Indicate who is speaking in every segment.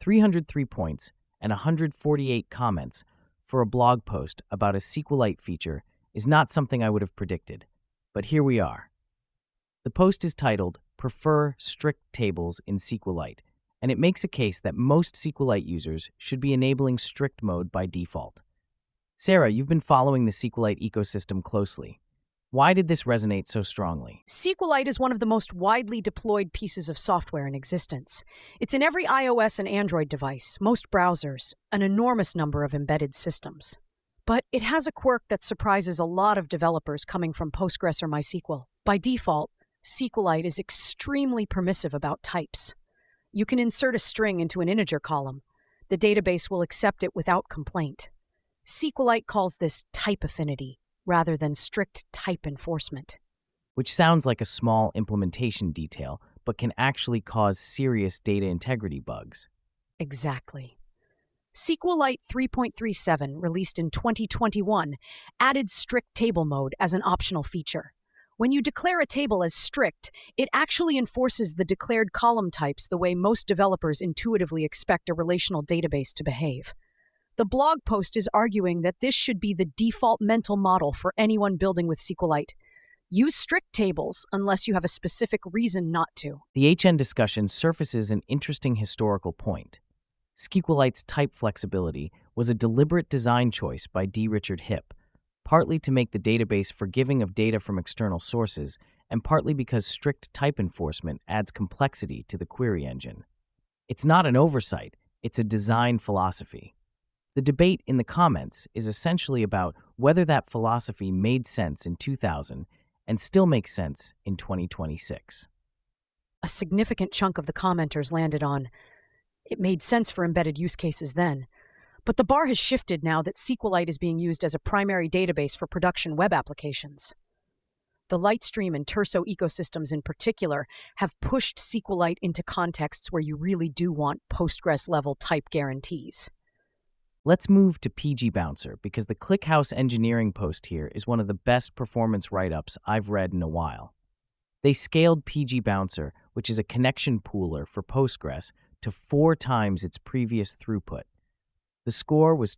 Speaker 1: 303 points and 148 comments for a blog post about a SQLite feature is not something I would have predicted, but here we are. The post is titled, Prefer Strict Tables in SQLite, and it makes a case that most SQLite users should be enabling strict mode by default. Sarah, you've been following the SQLite ecosystem closely. Why did this resonate so strongly?
Speaker 2: SQLite is one of the most widely deployed pieces of software in existence. It's in every iOS and Android device, most browsers, an enormous number of embedded systems. But it has a quirk that surprises a lot of developers coming from Postgres or MySQL. By default, SQLite is extremely permissive about types. You can insert a string into an integer column. The database will accept it without complaint. SQLite calls this type affinity, rather than strict type enforcement.
Speaker 1: Which sounds like a small implementation detail, but can actually cause serious data integrity bugs.
Speaker 2: Exactly. SQLite 3.37, released in 2021, added strict table mode as an optional feature. When you declare a table as strict, it actually enforces the declared column types the way most developers intuitively expect a relational database to behave. The blog post is arguing that this should be the default mental model for anyone building with SQLite. Use strict tables unless you have a specific reason not to.
Speaker 1: The HN discussion surfaces an interesting historical point. SQLite's type flexibility was a deliberate design choice by D. Richard Hipp, partly to make the database forgiving of data from external sources, and partly because strict type enforcement adds complexity to the query engine. It's not an oversight, it's a design philosophy. The debate in the comments is essentially about whether that philosophy made sense in 2000 and still makes sense in 2026.
Speaker 2: A significant chunk of the commenters landed on, it made sense for embedded use cases then. But the bar has shifted now that SQLite is being used as a primary database for production web applications. The Lightstream and Terso ecosystems in particular have pushed SQLite into contexts where you really do want Postgres-level type guarantees.
Speaker 1: Let's move to PG Bouncer because the ClickHouse engineering post here is one of the best performance write-ups I've read in a while. They scaled PG Bouncer, which is a connection pooler for Postgres, to 4 times its previous throughput. The score was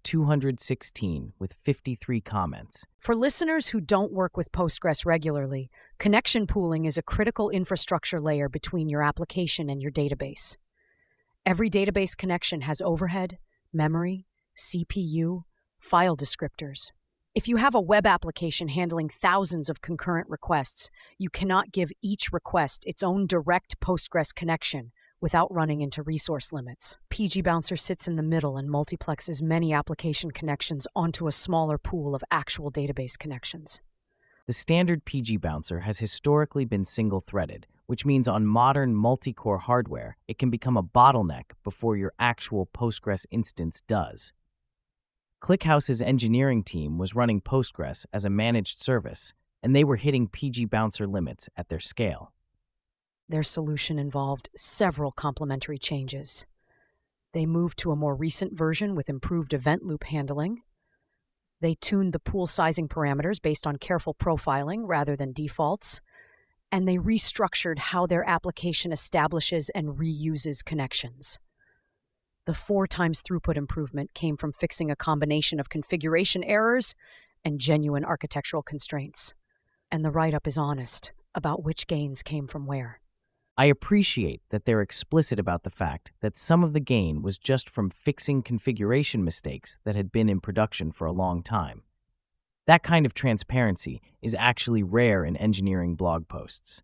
Speaker 1: 216 with 53 comments.
Speaker 2: For listeners who don't work with Postgres regularly, connection pooling is a critical infrastructure layer between your application and your database. Every database connection has overhead, memory, CPU, file descriptors. If you have a web application handling thousands of concurrent requests, you cannot give each request its own direct Postgres connection without running into resource limits. PG Bouncer sits in the middle and multiplexes many application connections onto a smaller pool of actual database connections.
Speaker 1: The standard PG Bouncer has historically been single-threaded, which means on modern multi-core hardware, it can become a bottleneck before your actual Postgres instance does. ClickHouse's engineering team was running Postgres as a managed service, and they were hitting PG Bouncer limits at their scale.
Speaker 2: Their solution involved several complementary changes. They moved to a more recent version with improved event loop handling. They tuned the pool sizing parameters based on careful profiling rather than defaults. And they restructured how their application establishes and reuses connections. The 4 times throughput improvement came from fixing a combination of configuration errors and genuine architectural constraints. And the write-up is honest about which gains came from where.
Speaker 1: I appreciate that they're explicit about the fact that some of the gain was just from fixing configuration mistakes that had been in production for a long time. That kind of transparency is actually rare in engineering blog posts.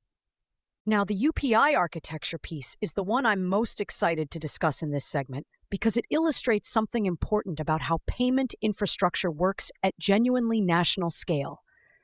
Speaker 2: Now, the UPI architecture piece is the one I'm most excited to discuss in this segment because it illustrates something important about how payment infrastructure works at genuinely national scale.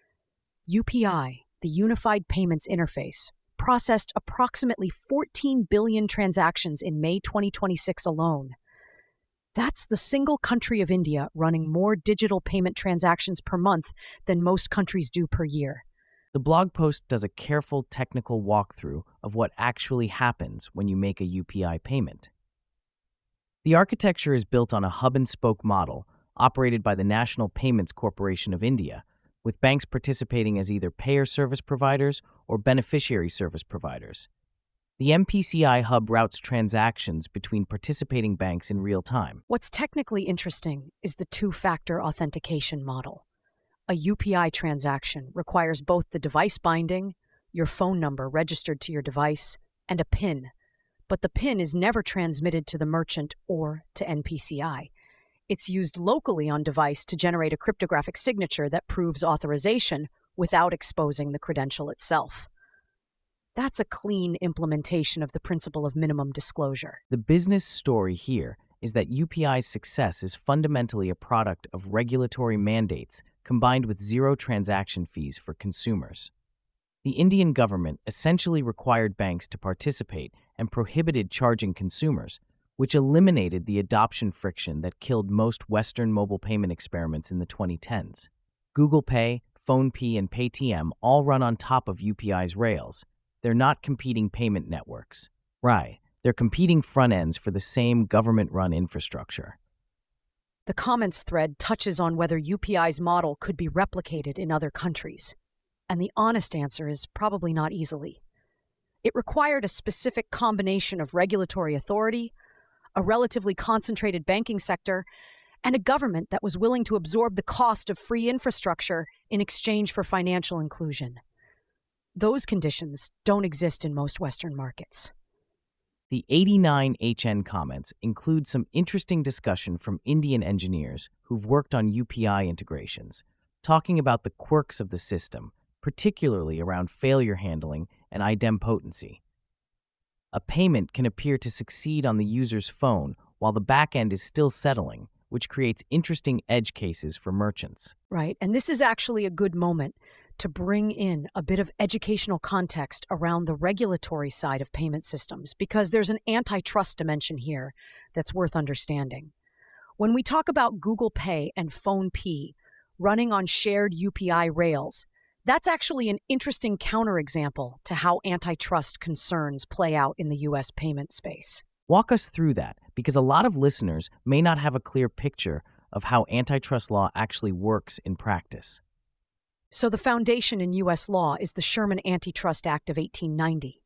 Speaker 2: UPI, the Unified Payments Interface, processed approximately 14 billion transactions in May 2026 alone. That's the single country of India running more digital payment transactions per month than most countries do per year.
Speaker 1: The blog post does a careful technical walkthrough of what actually happens when you make a UPI payment. The architecture is built on a hub-and-spoke model operated by the National Payments Corporation of India, with banks participating as either payer service providers or beneficiary service providers. The MPCI hub routes transactions between participating banks in real time.
Speaker 2: What's technically interesting is the two-factor authentication model. A UPI transaction requires both the device binding, your phone number registered to your device, and a PIN. But the PIN is never transmitted to the merchant or to NPCI. It's used locally on device to generate a cryptographic signature that proves authorization without exposing the credential itself. That's a clean implementation of the principle of minimum disclosure.
Speaker 1: The business story here is that UPI's success is fundamentally a product of regulatory mandates combined with zero transaction fees for consumers. The Indian government essentially required banks to participate and prohibited charging consumers, which eliminated the adoption friction that killed most Western mobile payment experiments in the 2010s. Google Pay, PhonePe, and Paytm all run on top of UPI's rails. They're not competing payment networks. Right, they're competing front ends for the same government-run infrastructure.
Speaker 2: The comments thread touches on whether UPI's model could be replicated in other countries. And the honest answer is probably not easily. It required a specific combination of regulatory authority, a relatively concentrated banking sector, and a government that was willing to absorb the cost of free infrastructure in exchange for financial inclusion. Those conditions don't exist in most Western markets.
Speaker 1: The 89HN comments include some interesting discussion from Indian engineers who've worked on UPI integrations, talking about the quirks of the system, particularly around failure handling and idempotency. A payment can appear to succeed on the user's phone while the backend is still settling, which creates interesting edge cases for merchants.
Speaker 2: Right, and this is actually a good moment to bring in a bit of educational context around the regulatory side of payment systems, because there's an antitrust dimension here that's worth understanding. When we talk about Google Pay and PhonePe running on shared UPI rails, that's actually an interesting counterexample to how antitrust concerns play out in the US payment space.
Speaker 1: Walk us through that, because a lot of listeners may not have a clear picture of how antitrust law actually works in practice.
Speaker 2: So the foundation in U.S. law is the Sherman Antitrust Act of 1890.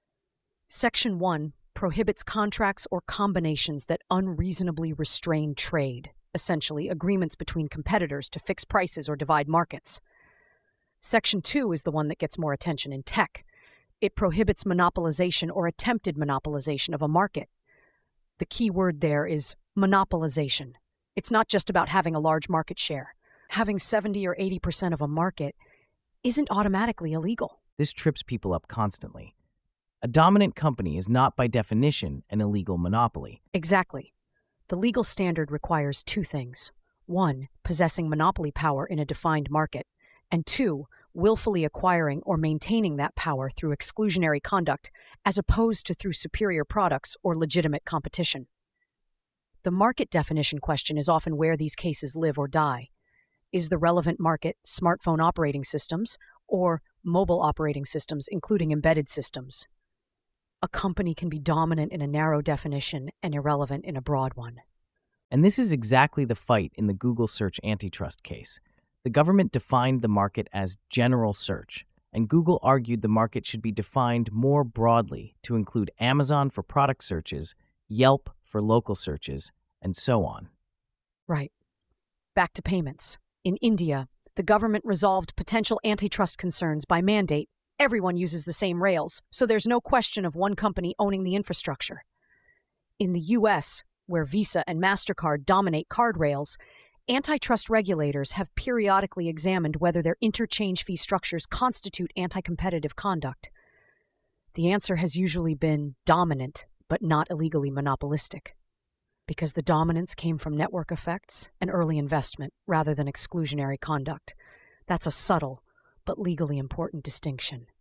Speaker 2: Section 1 prohibits contracts or combinations that unreasonably restrain trade, essentially agreements between competitors to fix prices or divide markets. Section 2 is the one that gets more attention in tech. It prohibits monopolization or attempted monopolization of a market. The key word there is monopolization. It's not just about having a large market share. Having 70 or 80% of a market isn't automatically illegal.
Speaker 1: This trips people up constantly. A dominant company is not by definition an illegal monopoly.
Speaker 2: Exactly. The legal standard requires two things. 1, possessing monopoly power in a defined market, and 2, willfully acquiring or maintaining that power through exclusionary conduct as opposed to through superior products or legitimate competition. The market definition question is often where these cases live or die. Is the relevant market smartphone operating systems or mobile operating systems, including embedded systems? A company can be dominant in a narrow definition and irrelevant in a broad one.
Speaker 1: And this is exactly the fight in the Google search antitrust case. The government defined the market as general search, and Google argued the market should be defined more broadly to include Amazon for product searches, Yelp for local searches, and so on.
Speaker 2: Right. Back to payments. In India, the government resolved potential antitrust concerns by mandate. Everyone uses the same rails, so there's no question of one company owning the infrastructure. In the US, where Visa and MasterCard dominate card rails, antitrust regulators have periodically examined whether their interchange fee structures constitute anti-competitive conduct. The answer has usually been dominant, but not illegally monopolistic, because the dominance came from network effects and early investment rather than exclusionary conduct. That's a subtle but legally important distinction.